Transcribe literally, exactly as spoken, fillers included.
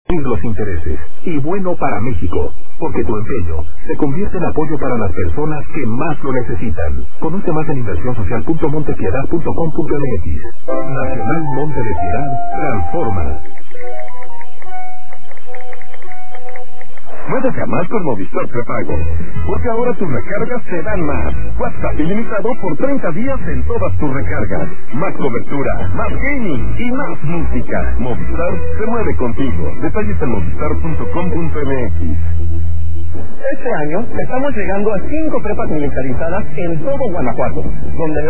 los intereses. Y bueno para México, porque tu empeño se convierte en apoyo para las personas que más lo necesitan. Conoce más en inversión social punto montepiedad punto com punto m x. Nacional Monte de Piedad transforma. Muévete a más con Movistar Prepago, porque ahora tus recargas te dan más. WhatsApp ilimitado por treinta días en todas tus recargas. Más cobertura, más gaming y más música. Movistar se mueve contigo. Detalles en movistar punto com punto m x. Este año estamos llegando a cinco prepas militarizadas en todo Guanajuato, donde